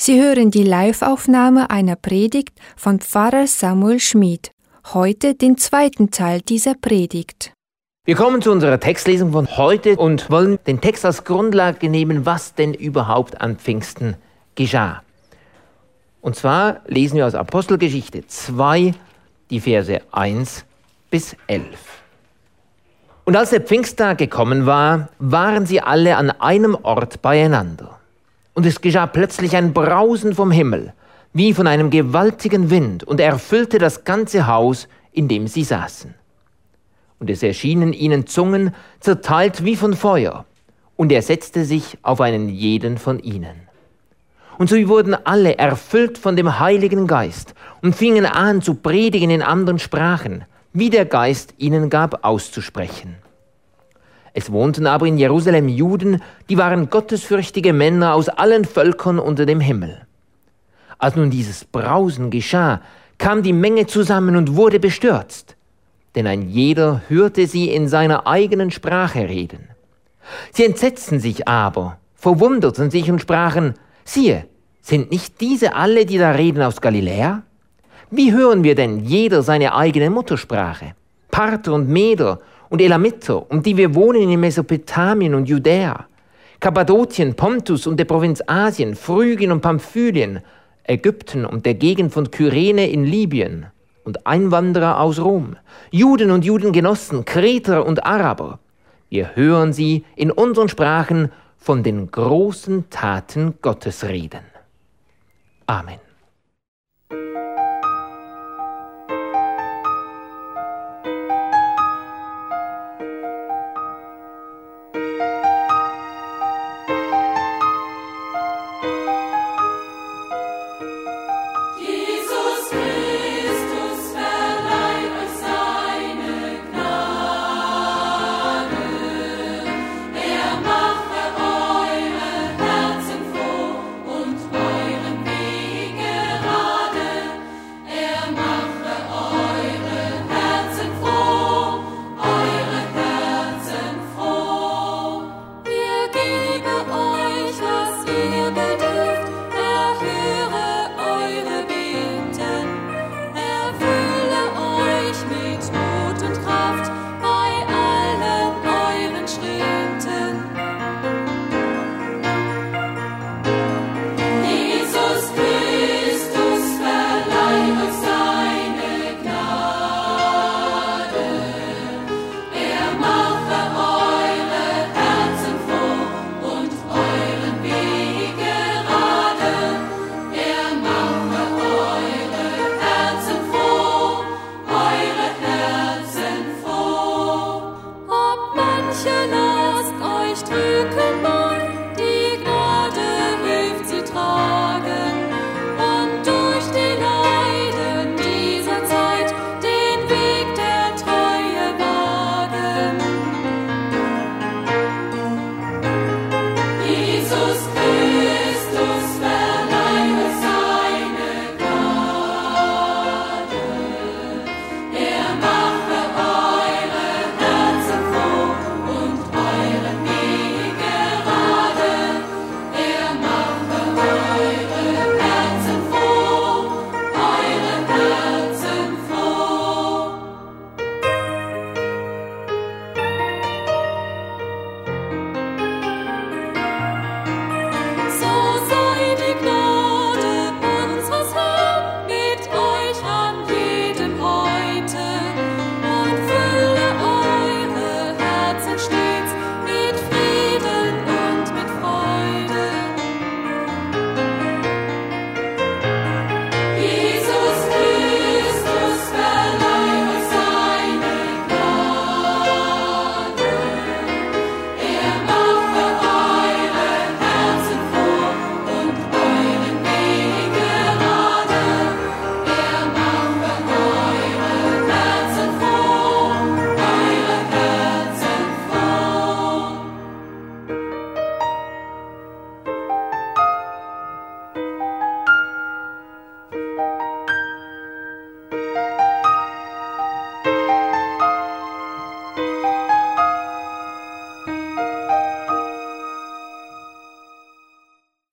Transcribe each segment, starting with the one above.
Sie hören die Live-Aufnahme einer Predigt von Pfarrer Samuel Schmid. Heute den zweiten Teil dieser Predigt. Wir kommen zu unserer Textlesung von heute und wollen den Text als Grundlage nehmen, was denn überhaupt an Pfingsten geschah. Und zwar lesen wir aus Apostelgeschichte 2, die Verse 1 bis 11. Und als der Pfingsttag gekommen war, waren sie alle an einem Ort beieinander. Und es geschah plötzlich ein Brausen vom Himmel, wie von einem gewaltigen Wind, und erfüllte das ganze Haus, in dem sie saßen. Und es erschienen ihnen Zungen, zerteilt wie von Feuer, und er setzte sich auf einen jeden von ihnen. Und so wurden alle erfüllt von dem Heiligen Geist und fingen an zu predigen in anderen Sprachen, wie der Geist ihnen gab auszusprechen. Es wohnten aber in Jerusalem Juden, die waren gottesfürchtige Männer aus allen Völkern unter dem Himmel. Als nun dieses Brausen geschah, kam die Menge zusammen und wurde bestürzt, denn ein jeder hörte sie in seiner eigenen Sprache reden. Sie entsetzten sich aber, verwunderten sich und sprachen: Siehe, sind nicht diese alle, die da reden, aus Galiläa? Wie hören wir denn jeder seine eigene Muttersprache? Parther und Meder und Elamiter, um die wir wohnen in Mesopotamien und Judäa, Kappadokien, Pontus und der Provinz Asien, Phrygien und Pamphylien, Ägypten und der Gegend von Kyrene in Libyen und Einwanderer aus Rom, Juden und Judengenossen, Kreter und Araber. Wir hören sie in unseren Sprachen von den großen Taten Gottes reden. Amen. Mache eure Herzen froh und euren Wegen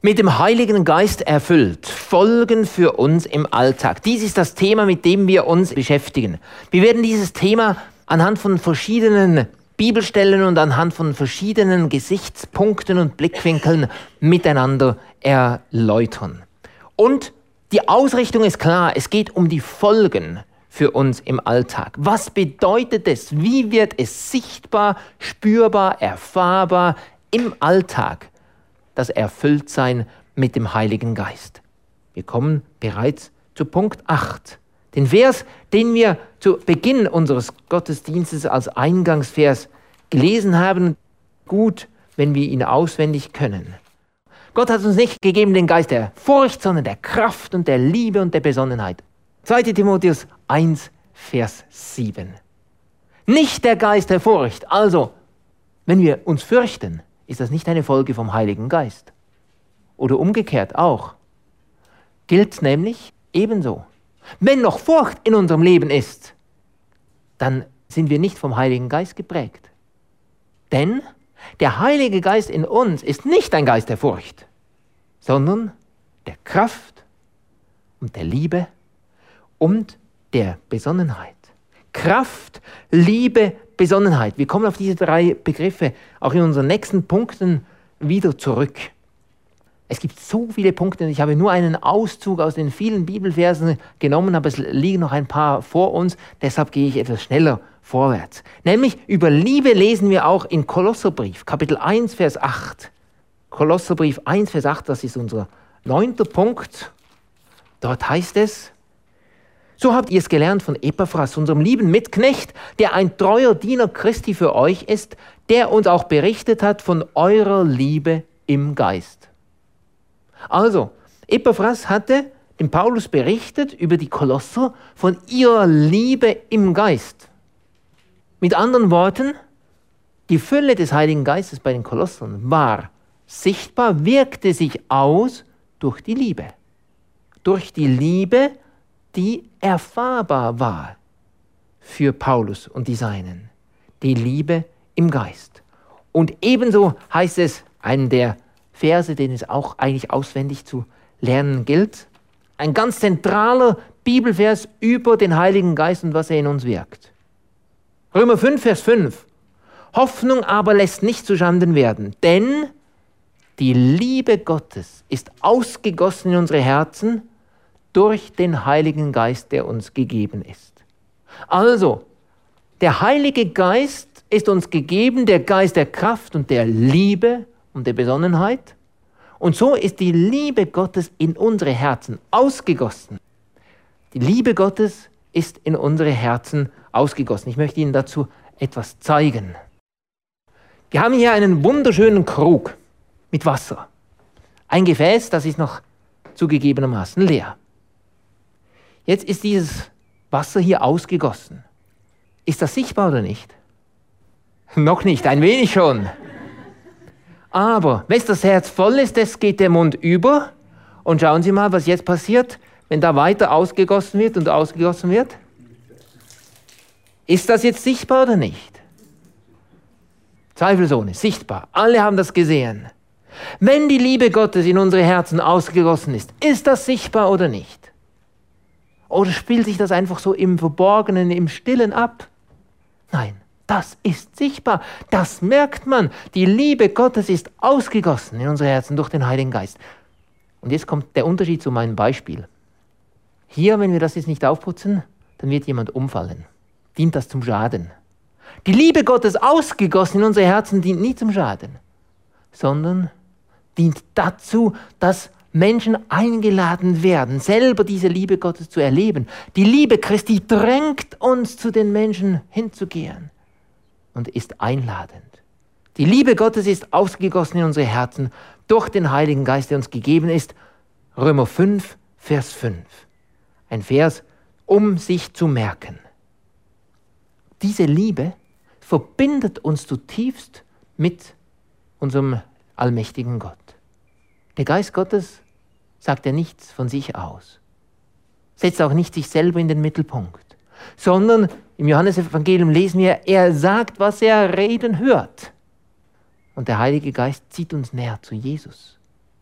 Mit dem Heiligen Geist erfüllt, Folgen für uns im Alltag. Dies ist das Thema, mit dem wir uns beschäftigen. Wir werden dieses Thema anhand von verschiedenen Bibelstellen und anhand von verschiedenen Gesichtspunkten und Blickwinkeln miteinander erläutern. Und die Ausrichtung ist klar, es geht um die Folgen für uns im Alltag. Was bedeutet es? Wie wird es sichtbar, spürbar, erfahrbar im Alltag? Das Erfülltsein mit dem Heiligen Geist. Wir kommen bereits zu Punkt 8. Den Vers, den wir zu Beginn unseres Gottesdienstes als Eingangsvers gelesen haben, gut, wenn wir ihn auswendig können. Gott hat uns nicht gegeben den Geist der Furcht, sondern der Kraft und der Liebe und der Besonnenheit. 2. Timotheus 1, Vers 7. Nicht der Geist der Furcht. Also, wenn wir uns fürchten, ist das nicht eine Folge vom Heiligen Geist. Oder umgekehrt auch. Gilt nämlich ebenso. Wenn noch Furcht in unserem Leben ist, dann sind wir nicht vom Heiligen Geist geprägt. Denn der Heilige Geist in uns ist nicht ein Geist der Furcht, sondern der Kraft und der Liebe und der Besonnenheit. Kraft, Liebe, Besonnenheit. Wir kommen auf diese 3 Begriffe auch in unseren nächsten Punkten wieder zurück. Es gibt so viele Punkte und ich habe nur einen Auszug aus den vielen Bibelversen genommen, aber es liegen noch ein paar vor uns, deshalb gehe ich etwas schneller vorwärts. Nämlich über Liebe lesen wir auch in Kolosserbrief, Kapitel 1, Vers 8. Kolosserbrief 1, Vers 8, das ist unser 9. Punkt. Dort heißt es: So habt ihr es gelernt von Epaphras, unserem lieben Mitknecht, der ein treuer Diener Christi für euch ist, der uns auch berichtet hat von eurer Liebe im Geist. Also, Epaphras hatte dem Paulus berichtet über die Kolosser von ihrer Liebe im Geist. Mit anderen Worten, die Fülle des Heiligen Geistes bei den Kolossern war sichtbar, wirkte sich aus durch die Liebe. Durch die Liebe, die erfahrbar war für Paulus und die Seinen. Die Liebe im Geist. Und ebenso heißt es, einen der Verse, den es auch eigentlich auswendig zu lernen gilt, ein ganz zentraler Bibelvers über den Heiligen Geist und was er in uns wirkt. Römer 5, Vers 5. Hoffnung aber lässt nicht zuschanden werden, denn die Liebe Gottes ist ausgegossen in unsere Herzen durch den Heiligen Geist, der uns gegeben ist. Also, der Heilige Geist ist uns gegeben, der Geist der Kraft und der Liebe und der Besonnenheit. Und so ist die Liebe Gottes in unsere Herzen ausgegossen. Die Liebe Gottes ist in unsere Herzen ausgegossen. Ich möchte Ihnen dazu etwas zeigen. Wir haben hier einen wunderschönen Krug mit Wasser. Ein Gefäß, das ist noch zugegebenermaßen leer. Jetzt ist dieses Wasser hier ausgegossen. Ist das sichtbar oder nicht? Noch nicht, ein wenig schon. Aber wenn das Herz voll ist, das geht der Mund über. Und schauen Sie mal, was jetzt passiert, wenn da weiter ausgegossen wird und ausgegossen wird. Ist das jetzt sichtbar oder nicht? Zweifelsohne, sichtbar. Alle haben das gesehen. Wenn die Liebe Gottes in unsere Herzen ausgegossen ist das sichtbar oder nicht? Oder spielt sich das einfach so im Verborgenen, im Stillen ab? Nein, das ist sichtbar. Das merkt man. Die Liebe Gottes ist ausgegossen in unsere Herzen durch den Heiligen Geist. Und jetzt kommt der Unterschied zu meinem Beispiel. Hier, wenn wir das jetzt nicht aufputzen, dann wird jemand umfallen. Dient das zum Schaden. Die Liebe Gottes ausgegossen in unsere Herzen dient nie zum Schaden, sondern dient dazu, dass Menschen eingeladen werden, selber diese Liebe Gottes zu erleben. Die Liebe Christi drängt uns, zu den Menschen hinzugehen und ist einladend. Die Liebe Gottes ist ausgegossen in unsere Herzen durch den Heiligen Geist, der uns gegeben ist. Römer 5, Vers 5. Ein Vers, um sich zu merken. Diese Liebe verbindet uns zutiefst mit unserem allmächtigen Gott. Der Geist Gottes sagt ja nichts von sich aus, setzt auch nicht sich selber in den Mittelpunkt, sondern im Johannesevangelium lesen wir, er sagt, was er reden hört. Und der Heilige Geist zieht uns näher zu Jesus.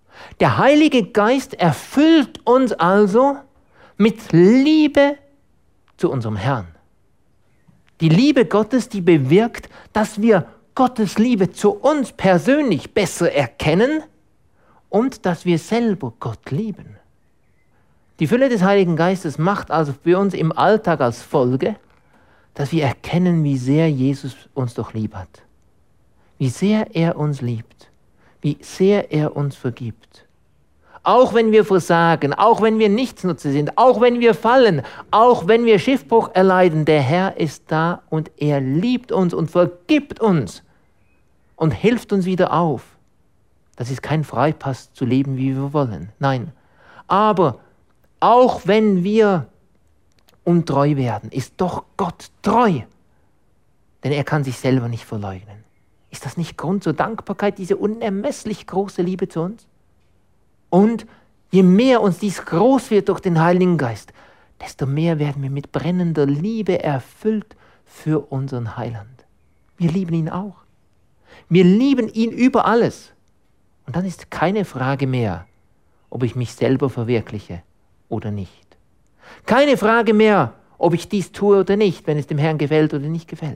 Der Heilige Geist erfüllt uns also mit Liebe zu unserem Herrn. Die Liebe Gottes, die bewirkt, dass wir Gottes Liebe zu uns persönlich besser erkennen und dass wir selber Gott lieben. Die Fülle des Heiligen Geistes macht also für uns im Alltag als Folge, dass wir erkennen, wie sehr Jesus uns doch lieb hat. Wie sehr er uns liebt. Wie sehr er uns vergibt. Auch wenn wir versagen, auch wenn wir Nichtsnutze sind, auch wenn wir fallen, auch wenn wir Schiffbruch erleiden, der Herr ist da und er liebt uns und vergibt uns und hilft uns wieder auf. Das ist kein Freipass zu leben, wie wir wollen. Nein, aber auch wenn wir untreu werden, ist doch Gott treu, denn er kann sich selber nicht verleugnen. Ist das nicht Grund zur Dankbarkeit, diese unermesslich große Liebe zu uns? Und je mehr uns dies groß wird durch den Heiligen Geist, desto mehr werden wir mit brennender Liebe erfüllt für unseren Heiland. Wir lieben ihn auch. Wir lieben ihn über alles. Und dann ist keine Frage mehr, ob ich mich selber verwirkliche oder nicht. Keine Frage mehr, ob ich dies tue oder nicht, wenn es dem Herrn gefällt oder nicht gefällt.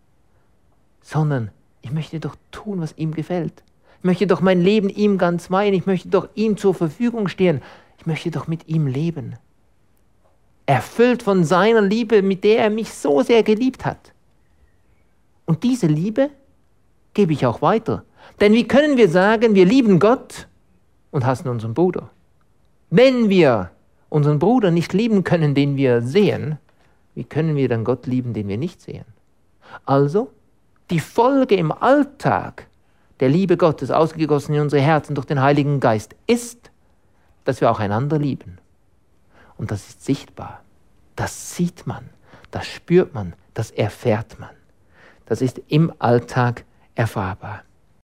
Sondern ich möchte doch tun, was ihm gefällt. Ich möchte doch mein Leben ihm ganz weihen. Ich möchte doch ihm zur Verfügung stehen. Ich möchte doch mit ihm leben. Erfüllt von seiner Liebe, mit der er mich so sehr geliebt hat. Und diese Liebe gebe ich auch weiter. Denn wie können wir sagen, wir lieben Gott und hassen unseren Bruder? Wenn wir unseren Bruder nicht lieben können, den wir sehen, wie können wir dann Gott lieben, den wir nicht sehen? Also, die Folge im Alltag der Liebe Gottes, ausgegossen in unsere Herzen durch den Heiligen Geist, ist, dass wir auch einander lieben. Und das ist sichtbar. Das sieht man, das spürt man, das erfährt man. Das ist im Alltag erfahrbar.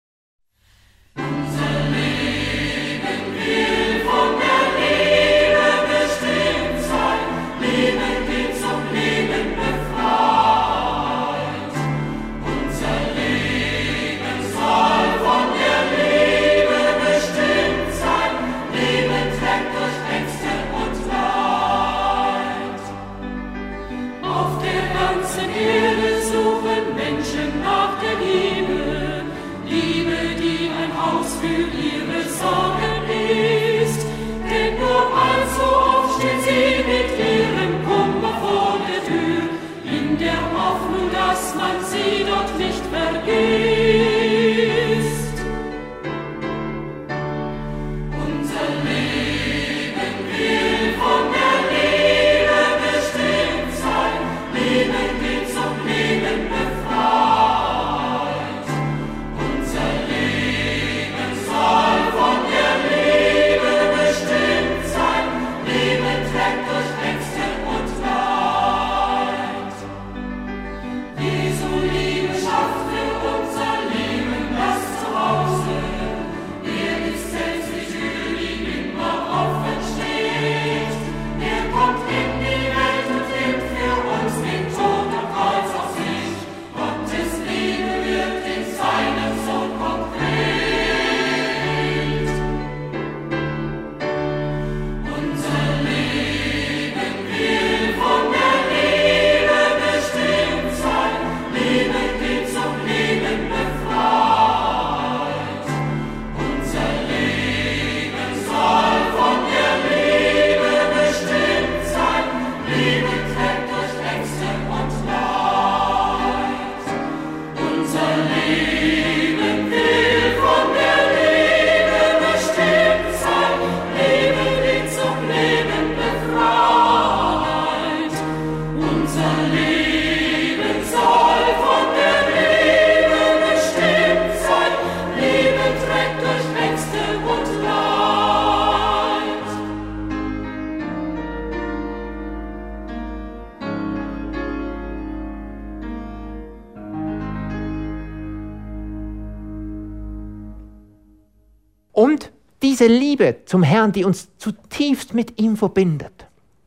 Und diese Liebe zum Herrn, die uns zutiefst mit ihm verbindet,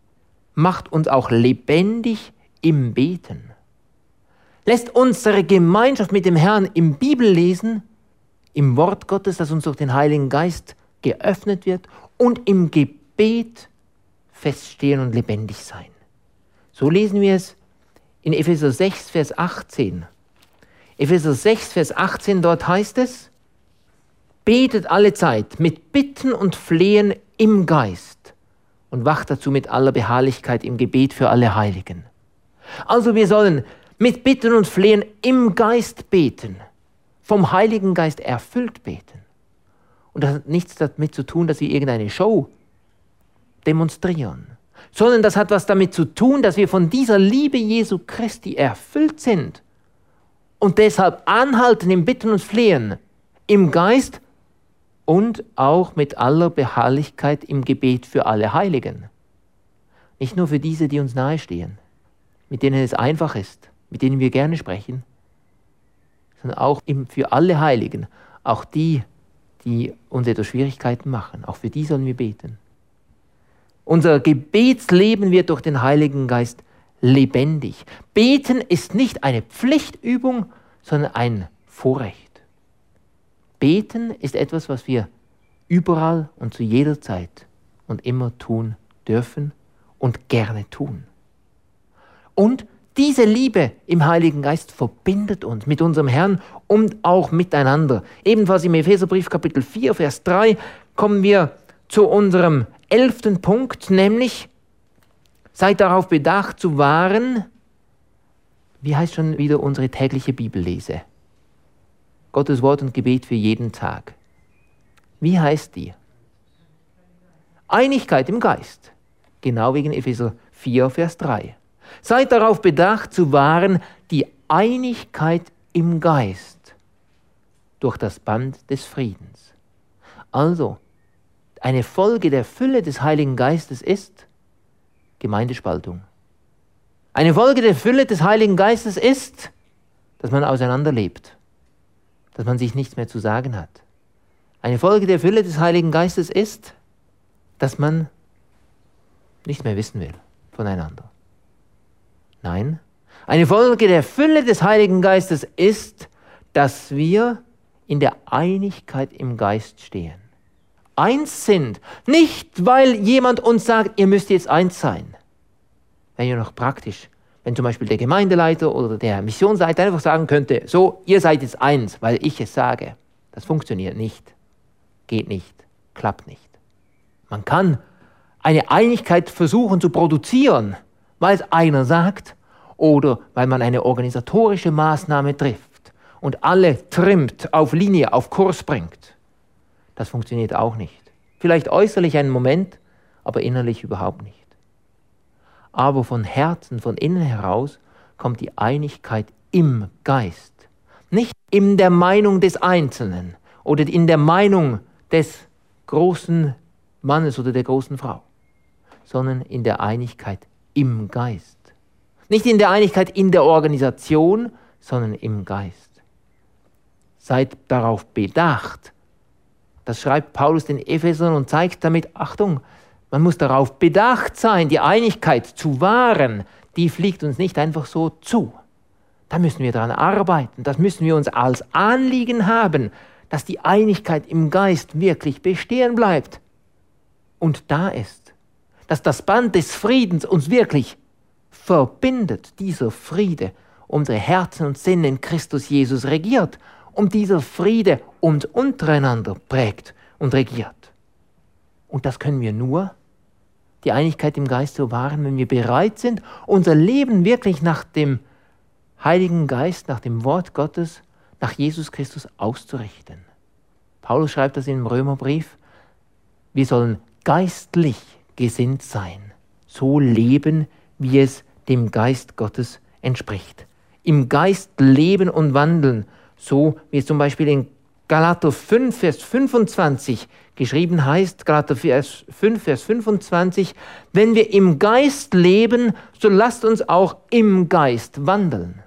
macht uns auch lebendig im Beten. Lässt unsere Gemeinschaft mit dem Herrn im Bibellesen, im Wort Gottes, das uns durch den Heiligen Geist geöffnet wird und im Gebet feststehen und lebendig sein. So lesen wir es in Epheser 6, Vers 18. Epheser 6, Vers 18, dort heißt es: Betet alle Zeit mit Bitten und Flehen im Geist und wacht dazu mit aller Beharrlichkeit im Gebet für alle Heiligen. Also wir sollen mit Bitten und Flehen im Geist beten, vom Heiligen Geist erfüllt beten. Und das hat nichts damit zu tun, dass wir irgendeine Show demonstrieren, sondern das hat was damit zu tun, dass wir von dieser Liebe Jesu Christi erfüllt sind und deshalb anhalten im Bitten und Flehen im Geist und auch mit aller Beharrlichkeit im Gebet für alle Heiligen. Nicht nur für diese, die uns nahestehen, mit denen es einfach ist, mit denen wir gerne sprechen, sondern auch für alle Heiligen, auch die, die uns etwas Schwierigkeiten machen, auch für die sollen wir beten. Unser Gebetsleben wird durch den Heiligen Geist lebendig. Beten ist nicht eine Pflichtübung, sondern ein Vorrecht. Beten ist etwas, was wir überall und zu jeder Zeit und immer tun dürfen und gerne tun. Und diese Liebe im Heiligen Geist verbindet uns mit unserem Herrn und auch miteinander. Ebenfalls im Epheserbrief Kapitel 4, Vers 3 kommen wir zu unserem 11. Punkt, nämlich: Seid darauf bedacht zu wahren, wie heißt schon wieder unsere tägliche Bibellese? Gottes Wort und Gebet für jeden Tag. Wie heißt die? Einigkeit im Geist. Genau wegen Epheser 4, Vers 3. Seid darauf bedacht zu wahren die Einigkeit im Geist durch das Band des Friedens. Also, eine Folge der Fülle des Heiligen Geistes ist Gemeindespaltung. Eine Folge der Fülle des Heiligen Geistes ist, dass man auseinanderlebt, dass man sich nichts mehr zu sagen hat. Eine Folge der Fülle des Heiligen Geistes ist, dass man nichts mehr wissen will voneinander. Nein, eine Folge der Fülle des Heiligen Geistes ist, dass wir in der Einigkeit im Geist stehen. Eins sind, nicht weil jemand uns sagt, ihr müsst jetzt eins sein. Wäre ja noch praktisch, wenn zum Beispiel der Gemeindeleiter oder der Missionsleiter einfach sagen könnte, so, ihr seid jetzt eins, weil ich es sage. Das funktioniert nicht, geht nicht, klappt nicht. Man kann eine Einigkeit versuchen zu produzieren, weil es einer sagt oder weil man eine organisatorische Maßnahme trifft und alle trimmt, auf Linie, auf Kurs bringt. Das funktioniert auch nicht. Vielleicht äußerlich einen Moment, aber innerlich überhaupt nicht. Aber von Herzen, von innen heraus kommt die Einigkeit im Geist. Nicht in der Meinung des Einzelnen oder in der Meinung des großen Mannes oder der großen Frau, sondern in der Einigkeit im Geist. Nicht in der Einigkeit in der Organisation, sondern im Geist. Seid darauf bedacht. Das schreibt Paulus den Ephesern und zeigt damit, Achtung, man muss darauf bedacht sein, die Einigkeit zu wahren, die fliegt uns nicht einfach so zu. Da müssen wir daran arbeiten, das müssen wir uns als Anliegen haben, dass die Einigkeit im Geist wirklich bestehen bleibt und da ist. Dass das Band des Friedens uns wirklich verbindet, dieser Friede, unsere Herzen und Sinne in Christus Jesus regiert und dieser Friede uns untereinander prägt und regiert. Und das können wir nur, die Einigkeit im Geist zu wahren, wenn wir bereit sind, unser Leben wirklich nach dem Heiligen Geist, nach dem Wort Gottes, nach Jesus Christus auszurichten. Paulus schreibt das im Römerbrief, wir sollen geistlich gesinnt sein, so leben, wie es dem Geist Gottes entspricht. Im Geist leben und wandeln, so wie es zum Beispiel in Galater 5, Vers 25 geschrieben heißt, Galater 5, Vers 25, wenn wir im Geist leben, so lasst uns auch im Geist wandeln.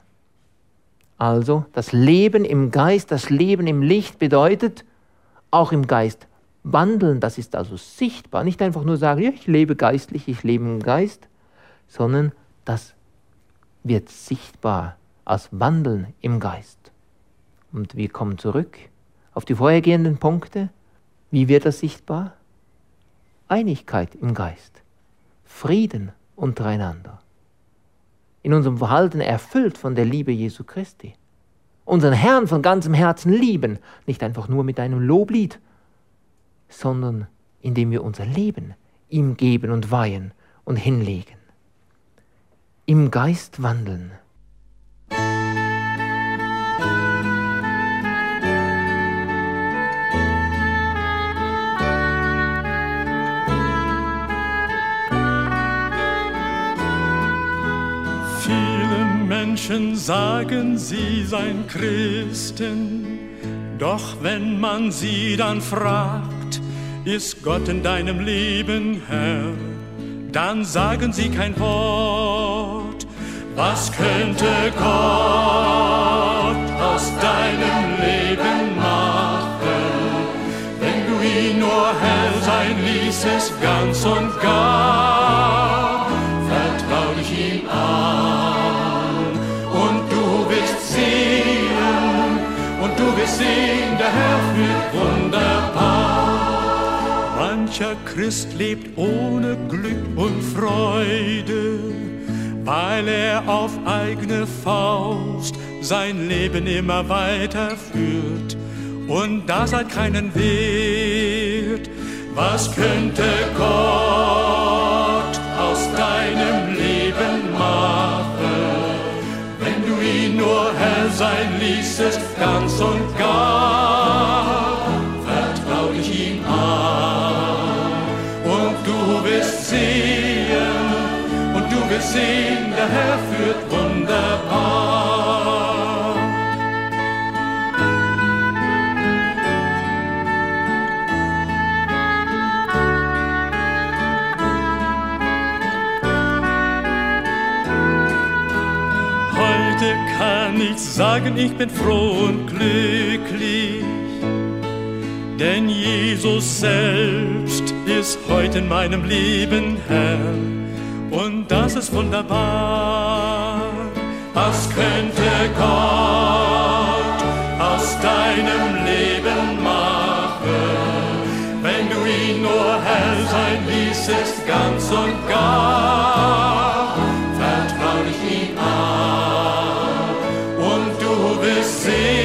Also das Leben im Geist, das Leben im Licht bedeutet, auch im Geist wandeln, das ist also sichtbar. Nicht einfach nur sagen, ja, ich lebe geistlich, ich lebe im Geist, sondern das wird sichtbar als Wandeln im Geist. Und wir kommen zurück auf die vorhergehenden Punkte. Wie wird das sichtbar? Einigkeit im Geist, Frieden untereinander. In unserem Verhalten erfüllt von der Liebe Jesu Christi. Unseren Herrn von ganzem Herzen lieben, nicht einfach nur mit einem Loblied, sondern indem wir unser Leben ihm geben und weihen und hinlegen. Im Geist wandeln. Menschen sagen, sie seien Christen, doch wenn man sie dann fragt, ist Gott in deinem Leben Herr, dann sagen sie kein Wort. Was könnte Gott aus deinem Leben machen, wenn du ihn nur Herr sein ließest, ganz und gar? Vertrau dich ihm an. Du wirst sehen, der Herr führt wunderbar. Mancher Christ lebt ohne Glück und Freude, weil er auf eigene Faust sein Leben immer weiterführt und das hat keinen Wert. Was könnte Gott aus deinem Leben machen, wenn du ihn nur Herr sein ließest, ganz und gar? Vertrau dich ihm an und du wirst sehen, der Herr führt wunderbar. Heute kann ich sagen, ich bin froh und glücklich, denn Jesus selbst ist heute in meinem Leben Herr. Und das ist wunderbar. Was könnte Gott aus deinem Leben machen, wenn du ihn nur Herr sein ließest, ganz und gar? Vertrau dich ihm an und du wirst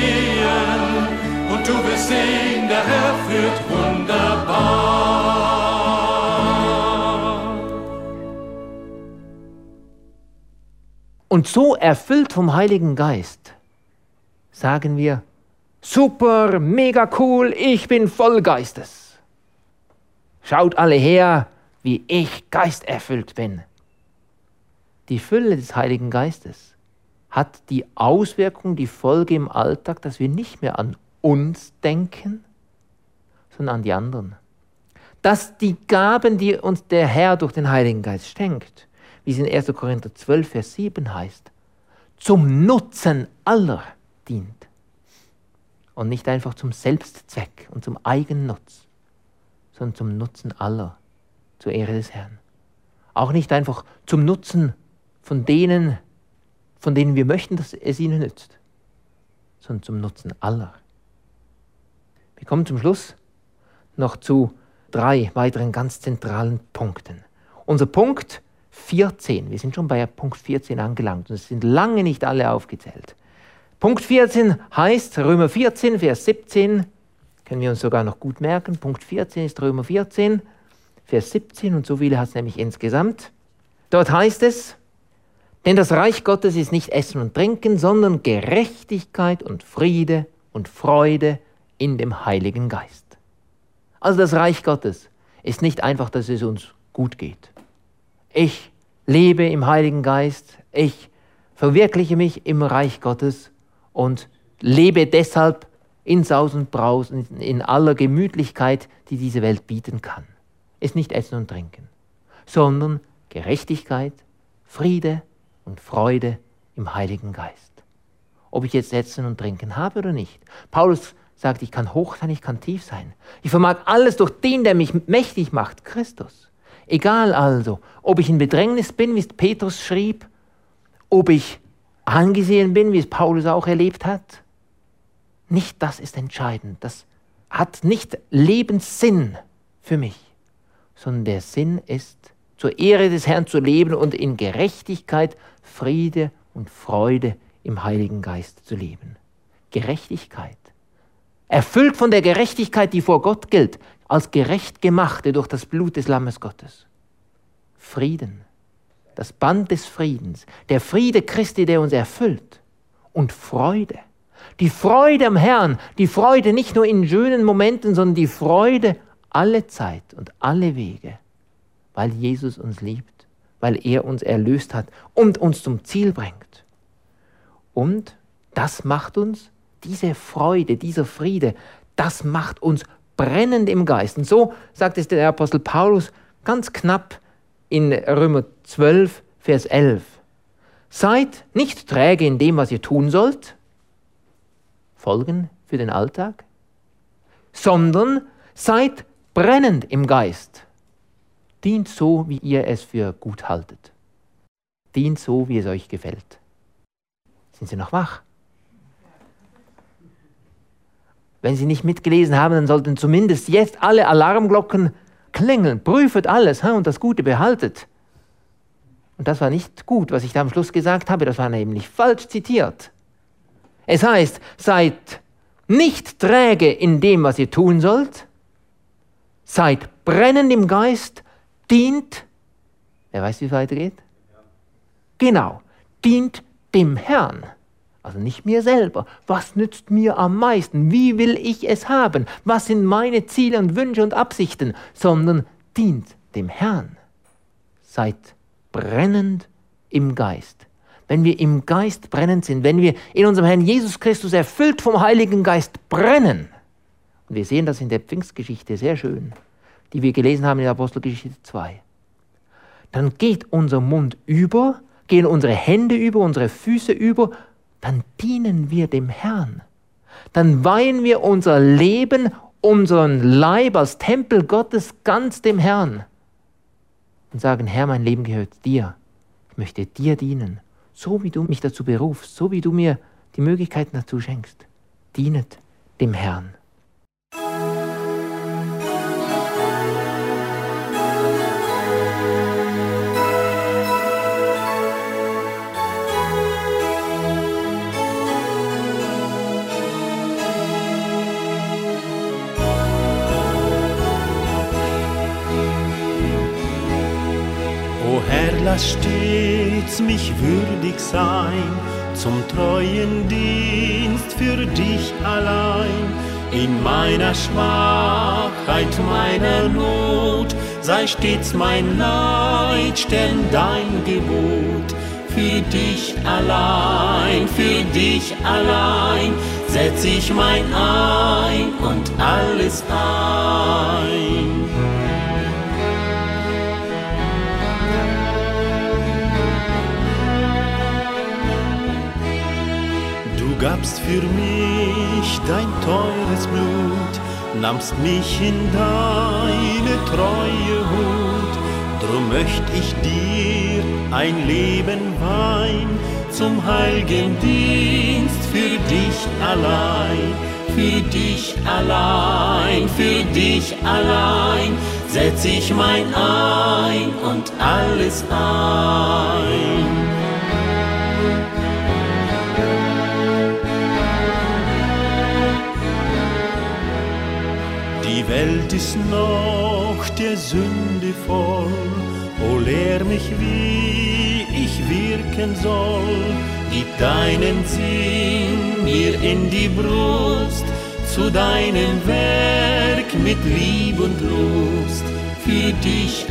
sehen, der Herr führt wunderbar. Und so erfüllt vom Heiligen Geist sagen wir, super, mega cool, ich bin voll Geistes. Schaut alle her, wie ich geisterfüllt bin. Die Fülle des Heiligen Geistes hat die Auswirkung, die Folge im Alltag, dass wir nicht mehr an uns denken, sondern an die anderen. Dass die Gaben, die uns der Herr durch den Heiligen Geist schenkt, wie es in 1. Korinther 12, Vers 7 heißt, zum Nutzen aller dient. Und nicht einfach zum Selbstzweck und zum Eigennutz, sondern zum Nutzen aller, zur Ehre des Herrn. Auch nicht einfach zum Nutzen von denen wir möchten, dass es ihnen nützt, sondern zum Nutzen aller. Wir kommen zum Schluss noch zu 3 weiteren ganz zentralen Punkten. Unser Punkt 14, wir sind schon bei Punkt 14 angelangt und es sind lange nicht alle aufgezählt. Punkt 14 heißt Römer 14, Vers 17, können wir uns sogar noch gut merken. Punkt 14 ist Römer 14, Vers 17 und so viele hat es nämlich insgesamt. Dort heißt es, denn das Reich Gottes ist nicht Essen und Trinken, sondern Gerechtigkeit und Friede und Freude in dem Heiligen Geist. Also das Reich Gottes ist nicht einfach, dass es uns gut geht. Ich lebe im Heiligen Geist, ich verwirkliche mich im Reich Gottes und lebe deshalb in Saus und Braus, in aller Gemütlichkeit, die diese Welt bieten kann. Ist nicht Essen und Trinken, sondern Gerechtigkeit, Friede und Freude im Heiligen Geist. Ob ich jetzt Essen und Trinken habe oder nicht. Paulus sagt, ich kann hoch sein, ich kann tief sein. Ich vermag alles durch den, der mich mächtig macht, Christus. Egal also, ob ich in Bedrängnis bin, wie es Petrus schrieb, ob ich angesehen bin, wie es Paulus auch erlebt hat. Nicht das ist entscheidend. Das hat nicht Lebenssinn für mich, sondern der Sinn ist, zur Ehre des Herrn zu leben und in Gerechtigkeit, Friede und Freude im Heiligen Geist zu leben. Gerechtigkeit. Erfüllt von der Gerechtigkeit, die vor Gott gilt, als gerecht gemachte durch das Blut des Lammes Gottes. Frieden. Das Band des Friedens. Der Friede Christi, der uns erfüllt. Und Freude. Die Freude am Herrn. Die Freude nicht nur in schönen Momenten, sondern die Freude alle Zeit und alle Wege. Weil Jesus uns liebt. Weil er uns erlöst hat und uns zum Ziel bringt. Und das macht uns, diese Freude, dieser Friede, das macht uns brennend im Geist. Und so sagt es der Apostel Paulus ganz knapp in Römer 12, Vers 11. Seid nicht träge in dem, was ihr tun sollt, Folgen für den Alltag, sondern seid brennend im Geist. Dient so, wie ihr es für gut haltet. Dient so, wie es euch gefällt. Sind Sie noch wach? Wenn Sie nicht mitgelesen haben, dann sollten zumindest jetzt alle Alarmglocken klingeln. Prüft alles und das Gute behaltet. Und das war nicht gut, was ich da am Schluss gesagt habe. Das war nämlich falsch zitiert. Es heißt, seid nicht träge in dem, was ihr tun sollt. Seid brennend im Geist. Dient. Wer weiß, wie es weitergeht? Genau. Dient dem Herrn. Also nicht mir selber. Was nützt mir am meisten? Wie will ich es haben? Was sind meine Ziele und Wünsche und Absichten? Sondern dient dem Herrn. Seid brennend im Geist. Wenn wir im Geist brennend sind, wenn wir in unserem Herrn Jesus Christus erfüllt vom Heiligen Geist brennen, und wir sehen das in der Pfingstgeschichte sehr schön, die wir gelesen haben in der Apostelgeschichte 2, dann geht unser Mund über, gehen unsere Hände über, unsere Füße über, dann dienen wir dem Herrn. Dann weihen wir unser Leben, unseren Leib als Tempel Gottes ganz dem Herrn. Und sagen, Herr, mein Leben gehört dir. Ich möchte dir dienen. So wie du mich dazu berufst, so wie du mir die Möglichkeiten dazu schenkst. Dienet dem Herrn. Lass stets mich würdig sein, zum treuen Dienst für dich allein. In meiner Schwachheit, meiner Not, sei stets mein Leitstern, dein Gebot. Für dich allein, setz ich mein Ein und alles ein. Du gabst für mich dein teures Blut, nahmst mich in deine treue Hut. Drum möcht ich dir ein Leben weihen, zum heiligen Dienst für dich allein. Für dich allein, setz ich mein Ein und alles ein. Die Welt ist noch der Sünde voll, o lehr mich, wie ich wirken soll. Gib deinen Sinn mir in die Brust, zu deinem Werk mit Lieb und Lust. Für dich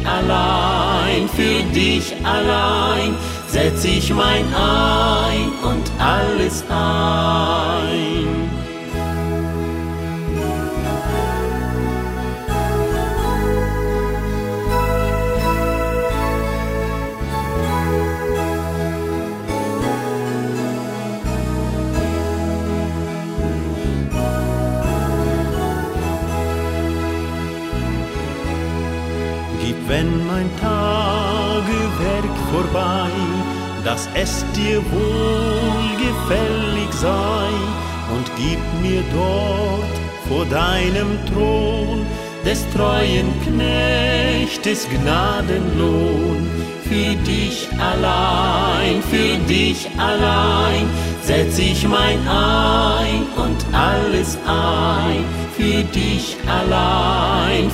allein, setz ich mein Ein und alles ein. Wenn mein Tagewerk vorbei, dass es dir wohl gefällig sei, und gib mir dort vor deinem Thron, des treuen Knechtes Gnadenlohn. Für dich allein, setz ich mein Ein und alles ein. Für dich allein,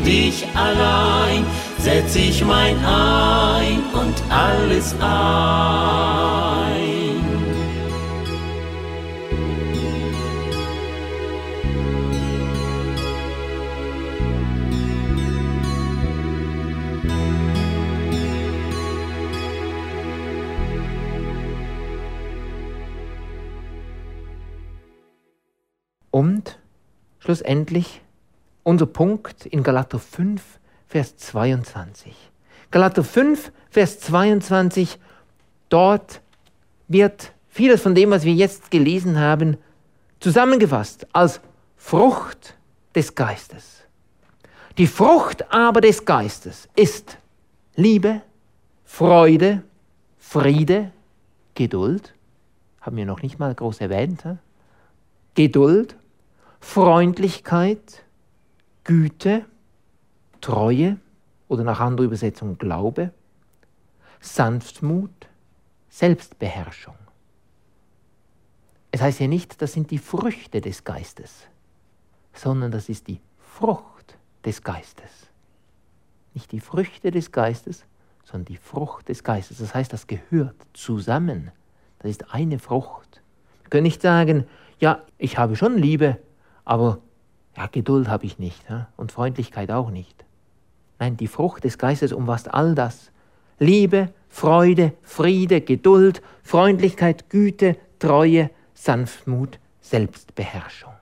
setz ich mein Ein und alles ein. Und schlussendlich unser Punkt in Galater 5, Vers 22. Galater 5, Vers 22, dort wird vieles von dem, was wir jetzt gelesen haben, zusammengefasst als Frucht des Geistes. Die Frucht aber des Geistes ist Liebe, Freude, Friede, Geduld, haben wir noch nicht mal groß erwähnt, Geduld, Freundlichkeit, Güte, Treue oder nach anderer Übersetzung Glaube, Sanftmut, Selbstbeherrschung. Es heißt ja nicht, das sind die Früchte des Geistes, sondern das ist die Frucht des Geistes. Nicht die Früchte des Geistes, sondern die Frucht des Geistes. Das heißt, das gehört zusammen. Das ist eine Frucht. Wir können nicht sagen, ja, ich habe schon Liebe, aber ja, Geduld habe ich nicht und Freundlichkeit auch nicht. Nein, die Frucht des Geistes umfasst all das. Liebe, Freude, Friede, Geduld, Freundlichkeit, Güte, Treue, Sanftmut, Selbstbeherrschung.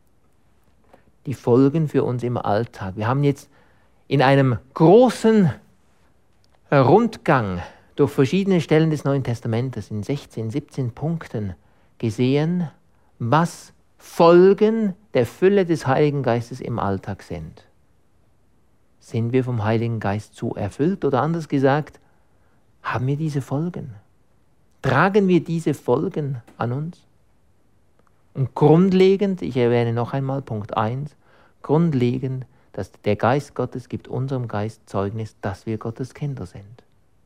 Die Folgen für uns im Alltag. Wir haben jetzt in einem großen Rundgang durch verschiedene Stellen des Neuen Testamentes in 16, 17 Punkten gesehen, was Folgen der Fülle des Heiligen Geistes im Alltag sind. Sind wir vom Heiligen Geist zu erfüllt oder anders gesagt, haben wir diese Folgen? Tragen wir diese Folgen an uns? Und grundlegend, ich erwähne noch einmal Punkt 1, grundlegend, dass der Geist Gottes gibt unserem Geist Zeugnis, dass wir Gottes Kinder sind.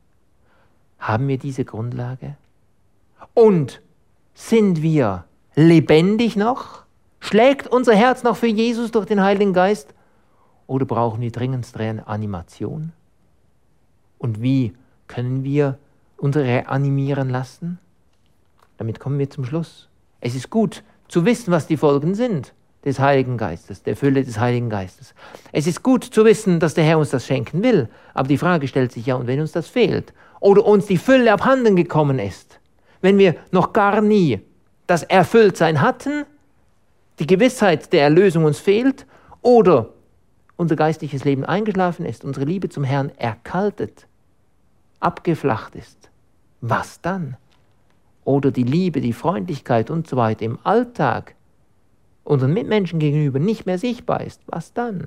Haben wir diese Grundlage? Und sind wir lebendig noch? Schlägt unser Herz noch für Jesus durch den Heiligen Geist? Oder brauchen wir dringend Reanimation? Und wie können wir uns reanimieren lassen? Damit kommen wir zum Schluss. Es ist gut zu wissen, was die Folgen sind des Heiligen Geistes, der Fülle des Heiligen Geistes. Es ist gut zu wissen, dass der Herr uns das schenken will. Aber die Frage stellt sich ja, und wenn uns das fehlt oder uns die Fülle abhanden gekommen ist, wenn wir noch gar nie das Erfülltsein hatten, die Gewissheit der Erlösung uns fehlt oder unser geistliches Leben eingeschlafen ist, unsere Liebe zum Herrn erkaltet, abgeflacht ist, was dann? Oder die Liebe, die Freundlichkeit und so weiter im Alltag unseren Mitmenschen gegenüber nicht mehr sichtbar ist, was dann?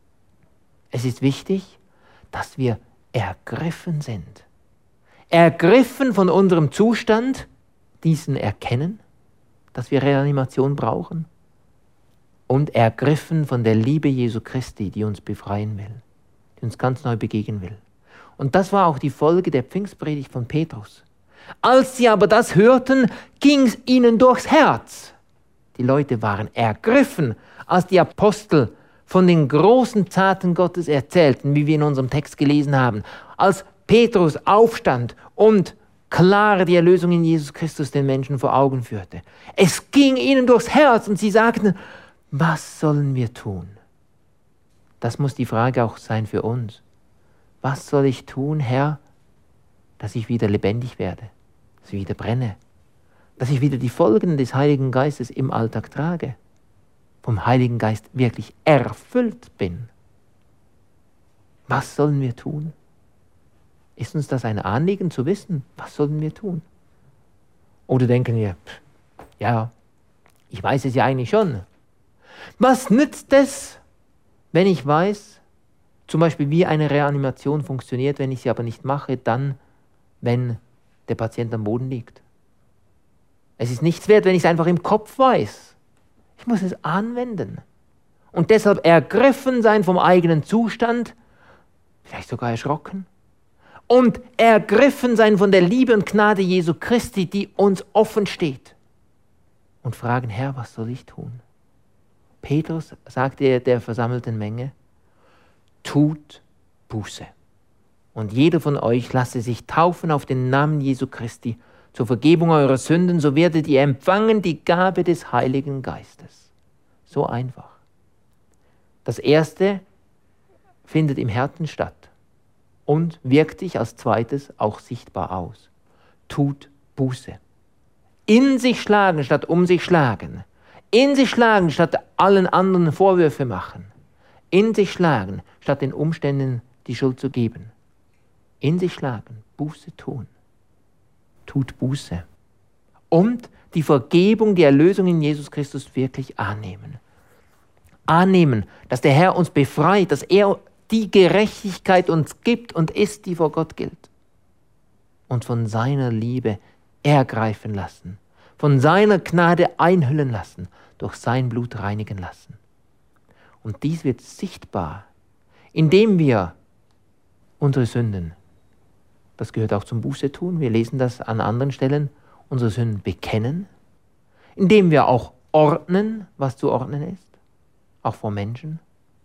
Es ist wichtig, dass wir ergriffen sind. Ergriffen von unserem Zustand, diesen erkennen, dass wir Reanimation brauchen und ergriffen von der Liebe Jesu Christi, die uns befreien will, die uns ganz neu begegnen will. Und das war auch die Folge der Pfingstpredigt von Petrus. Als sie aber das hörten, ging es ihnen durchs Herz. Die Leute waren ergriffen, als die Apostel von den großen Taten Gottes erzählten, wie wir in unserem Text gelesen haben. Als Petrus aufstand und klar die Erlösung in Jesus Christus den Menschen vor Augen führte. Es ging ihnen durchs Herz und sie sagten, was sollen wir tun? Das muss die Frage auch sein für uns. Was soll ich tun, Herr, dass ich wieder lebendig werde, dass ich wieder brenne, dass ich wieder die Folgen des Heiligen Geistes im Alltag trage, vom Heiligen Geist wirklich erfüllt bin? Was sollen wir tun? Ist uns das ein Anliegen zu wissen, was sollen wir tun? Oder denken wir, ja, ich weiß es ja eigentlich schon. Was nützt es, wenn ich weiß, zum Beispiel wie eine Reanimation funktioniert, wenn ich sie aber nicht mache, dann, wenn der Patient am Boden liegt? Es ist nichts wert, wenn ich es einfach im Kopf weiß. Ich muss es anwenden. und deshalb ergriffen sein vom eigenen Zustand, vielleicht sogar erschrocken, und ergriffen sein von der Liebe und Gnade Jesu Christi, die uns offen steht, und fragen, Herr, was soll ich tun? Petrus sagte der versammelten Menge, tut Buße. Und jeder von euch lasse sich taufen auf den Namen Jesu Christi zur Vergebung eurer Sünden, so werdet ihr empfangen die Gabe des Heiligen Geistes. So einfach. Das Erste findet im Herzen statt und wirkt sich als Zweites auch sichtbar aus. Tut Buße. In sich schlagen statt um sich schlagen. In sich schlagen statt allen anderen Vorwürfe machen. In sich schlagen statt den Umständen die Schuld zu geben. In sich schlagen, Buße tun. Tut Buße. Und die Vergebung, die Erlösung in Jesus Christus wirklich annehmen. Annehmen, dass der Herr uns befreit, dass er die Gerechtigkeit uns gibt und ist, die vor Gott gilt. Und von seiner Liebe ergreifen lassen, von seiner Gnade einhüllen lassen, durch sein Blut reinigen lassen. Und dies wird sichtbar, indem wir unsere Sünden, das gehört auch zum Buße tun, wir lesen das an anderen Stellen, unsere Sünden bekennen, indem wir auch ordnen, was zu ordnen ist, auch vor Menschen,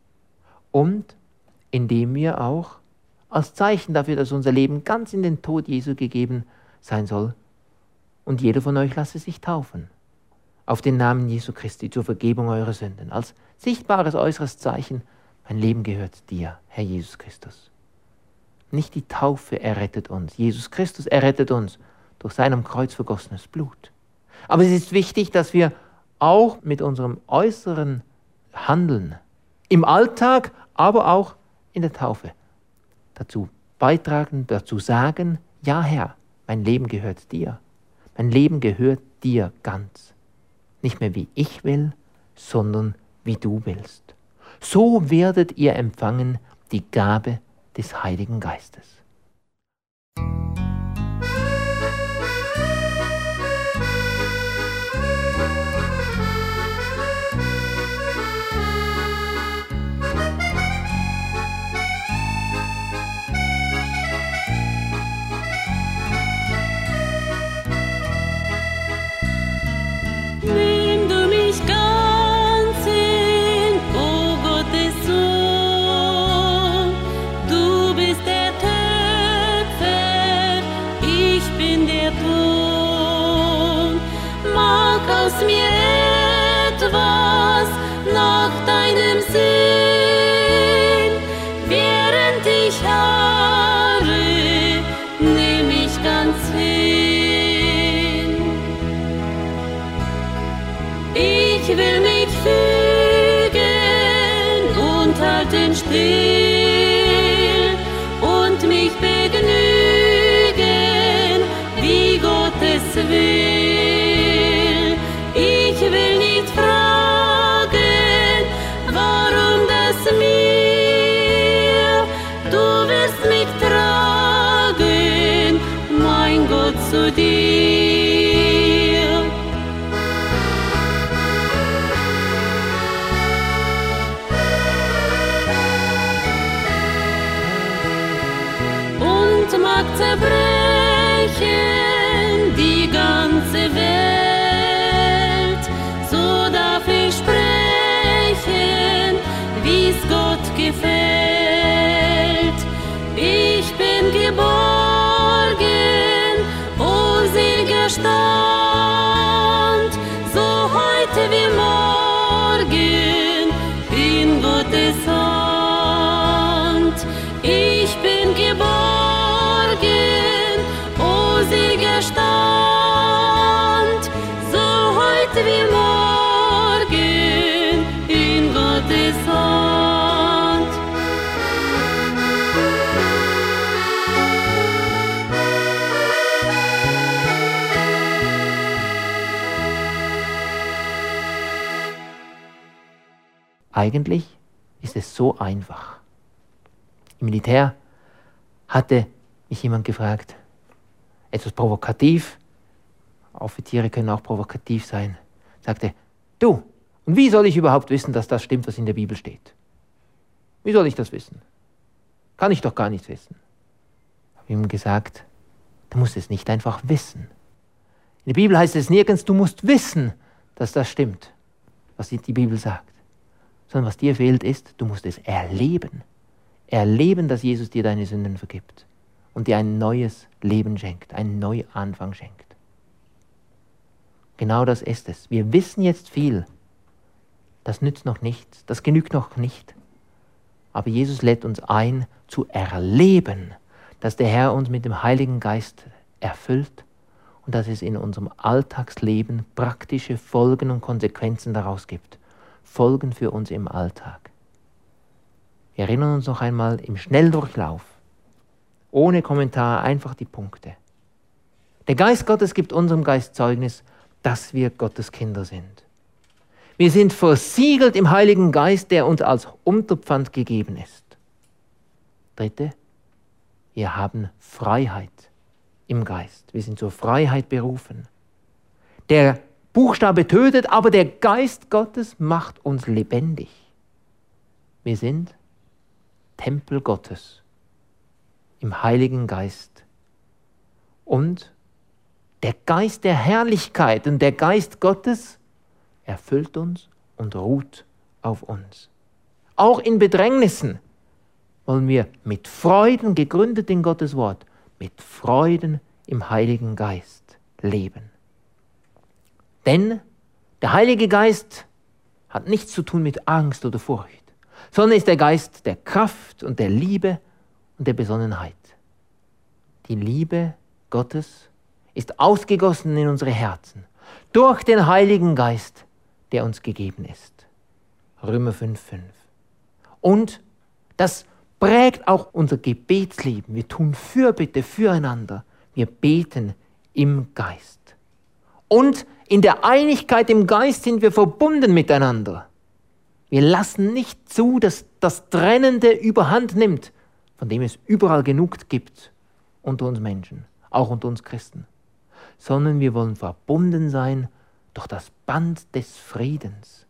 und indem wir auch als Zeichen dafür, dass unser Leben ganz in den Tod Jesu gegeben sein soll, und jeder von euch lasse sich taufen auf den Namen Jesu Christi zur Vergebung eurer Sünden, als sichtbares äußeres Zeichen, mein Leben gehört dir, Herr Jesus Christus. Nicht die Taufe errettet uns, Jesus Christus errettet uns durch sein am Kreuz vergossenes Blut. Aber es ist wichtig, dass wir auch mit unserem äußeren Handeln im Alltag, aber auch in der Taufe dazu beitragen, dazu sagen, ja Herr, mein Leben gehört dir. Mein Leben gehört dir ganz. Nicht mehr wie ich will, sondern wie du willst. So werdet ihr empfangen die Gabe des Heiligen Geistes. Nimm du mich ganz in, o Gottes Sohn, du bist der Töpfer, ich bin der Ton. Mach aus mir etwas nach deinem Sinn, während ich harre, nimm mich ganz hin. Ich will mich fügen und halten still und mich begnügen, wie Gottes will. Ich will nicht fragen, warum das mir, du wirst mich tragen, mein Gott, zu dir. Mag zerbrechen die ganze Welt, so darf ich sprechen, wie's Gott gefällt. Ich bin geborgen, o seliger Stand, so heute wie morgen in Gottes Hand. Ich bin geborgen, o seliger Stand, so heute wie morgen in Gottes Hand. Eigentlich ist es so einfach. Im Militär hatte mich jemand gefragt, etwas provokativ, Offiziere können auch provokativ sein, sagte, du, Und wie soll ich überhaupt wissen, dass das stimmt, was in der Bibel steht? Wie soll ich das wissen? Kann ich doch gar nicht wissen. Ich habe ihm gesagt, du musst es nicht einfach wissen. In der Bibel heißt es nirgends, du musst wissen, dass das stimmt, was die Bibel sagt. Sondern was dir fehlt ist, du musst es erleben. Erleben, dass Jesus dir deine Sünden vergibt und dir ein neues Leben schenkt, einen Neuanfang schenkt. Genau das ist es. Wir wissen jetzt viel. Das nützt noch nichts, das genügt noch nicht. Aber Jesus lädt uns ein, zu erleben, dass der Herr uns mit dem Heiligen Geist erfüllt und dass es in unserem Alltagsleben praktische Folgen und Konsequenzen daraus gibt. Folgen für uns im Alltag. Wir erinnern uns noch einmal im Schnelldurchlauf, ohne Kommentar, einfach die Punkte. Der Geist Gottes gibt unserem Geist Zeugnis, dass wir Gottes Kinder sind. Wir sind versiegelt im Heiligen Geist, der uns als Unterpfand gegeben ist. Dritte, wir haben Freiheit im Geist. Wir sind zur Freiheit berufen. Der Buchstabe tötet, aber der Geist Gottes macht uns lebendig. Wir sind Tempel Gottes im Heiligen Geist. Und der Geist der Herrlichkeit und der Geist Gottes erfüllt uns und ruht auf uns. Auch in Bedrängnissen wollen wir mit Freuden, gegründet in Gottes Wort, mit Freuden im Heiligen Geist leben. Denn der Heilige Geist hat nichts zu tun mit Angst oder Furcht, sondern ist der Geist der Kraft und der Liebe und der Besonnenheit. Die Liebe Gottes ist ausgegossen in unsere Herzen durch den Heiligen Geist, der uns gegeben ist. Römer 5,5. Und das prägt auch unser Gebetsleben. Wir tun Fürbitte füreinander. Wir beten im Geist. Und in der Einigkeit im Geist sind wir verbunden miteinander. Wir lassen nicht zu, dass das Trennende überhand nimmt, von dem es überall genug gibt unter uns Menschen, auch unter uns Christen. Sondern wir wollen verbunden sein durch das Band des Friedens.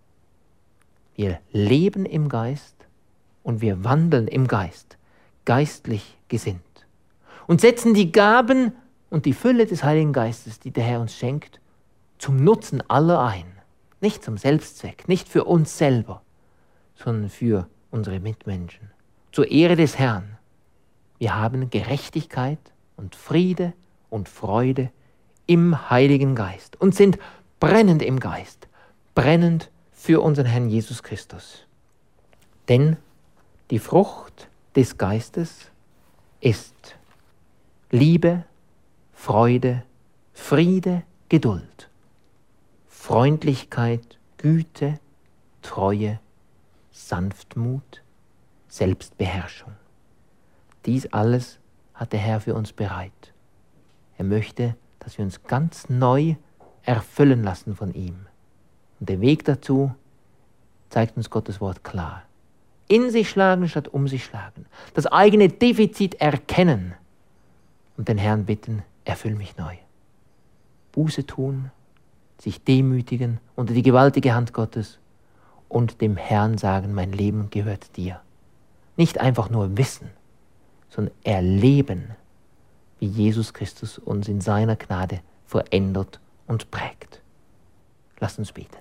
Wir leben im Geist und wir wandeln im Geist, geistlich gesinnt. Und setzen die Gaben und die Fülle des Heiligen Geistes, die der Herr uns schenkt, zum Nutzen aller ein. Nicht zum Selbstzweck, nicht für uns selber, sondern für unsere Mitmenschen. Zur Ehre des Herrn. Wir haben Gerechtigkeit und Friede und Freude im Heiligen Geist und sind brennend im Geist, brennend für unseren Herrn Jesus Christus. Denn die Frucht des Geistes ist Liebe, Freude, Friede, Geduld, Freundlichkeit, Güte, Treue, Sanftmut, Selbstbeherrschung. Dies alles hat der Herr für uns bereit. Er möchte, dass wir uns ganz neu erfüllen lassen von ihm. Und der Weg dazu zeigt uns Gottes Wort klar. In sich schlagen statt um sich schlagen. Das eigene Defizit erkennen und den Herrn bitten, erfüll mich neu. Buße tun, sich demütigen unter die gewaltige Hand Gottes und dem Herrn sagen, mein Leben gehört dir. Nicht einfach nur wissen, sondern erleben, wie Jesus Christus uns in seiner Gnade verändert und prägt. Lasst uns beten.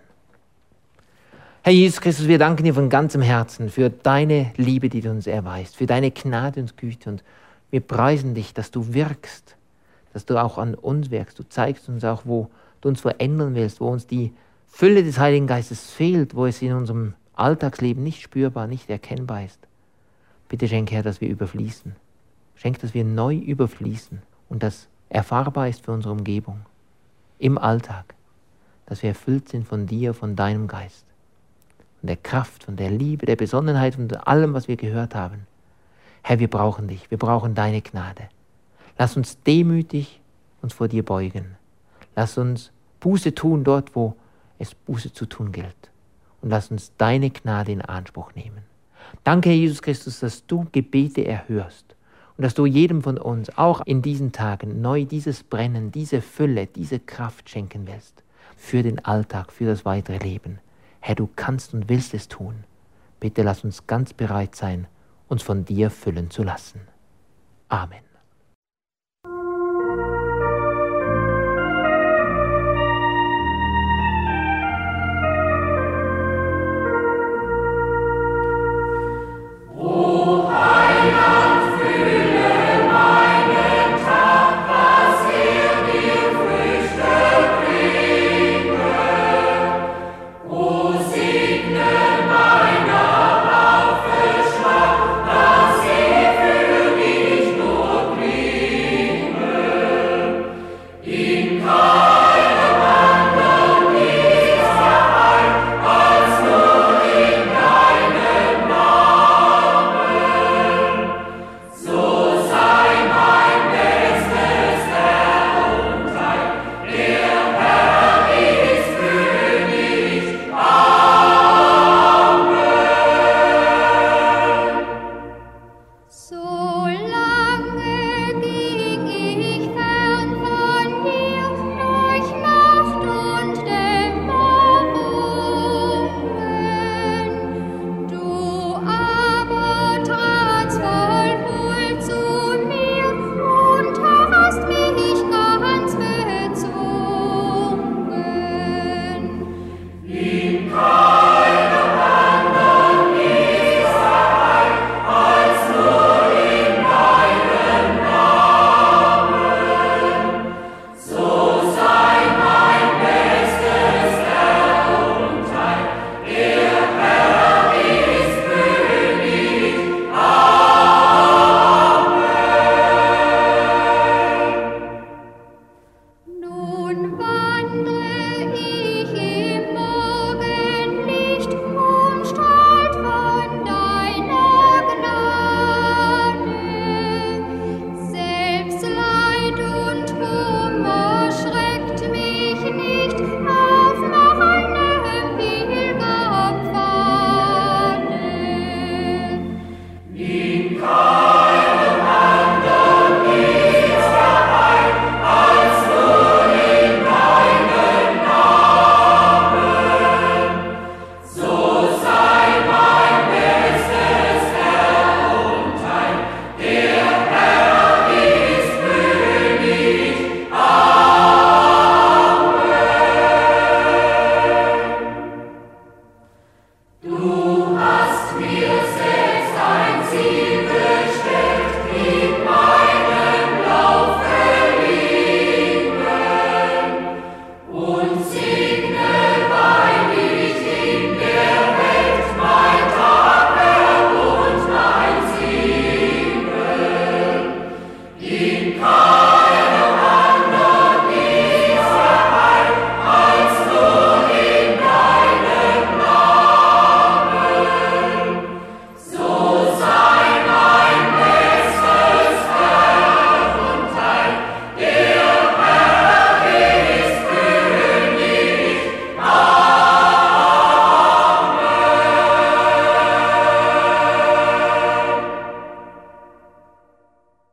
Herr Jesus Christus, wir danken dir von ganzem Herzen für deine Liebe, die du uns erweist, für deine Gnade und Güte. Und wir preisen dich, dass du wirkst, dass du auch an uns wirkst. Du zeigst uns auch, wo du uns verändern willst, wo uns die Fülle des Heiligen Geistes fehlt, wo es in unserem Alltagsleben nicht spürbar, nicht erkennbar ist. Bitte schenk, Herr, dass wir überfließen. Schenk, dass wir neu überfließen und das erfahrbar ist für unsere Umgebung. Im Alltag, dass wir erfüllt sind von dir, von deinem Geist. Von der Kraft, von der Liebe, der Besonnenheit, von allem, was wir gehört haben. Herr, wir brauchen dich, wir brauchen deine Gnade. Lass uns demütig uns vor dir beugen. Lass uns Buße tun dort, wo es Buße zu tun gilt. Und lass uns deine Gnade in Anspruch nehmen. Danke, Herr Jesus Christus, dass du Gebete erhörst und dass du jedem von uns auch in diesen Tagen neu dieses Brennen, diese Fülle, diese Kraft schenken willst für den Alltag, für das weitere Leben. Herr, du kannst und willst es tun. Bitte lass uns ganz bereit sein, uns von dir füllen zu lassen. Amen.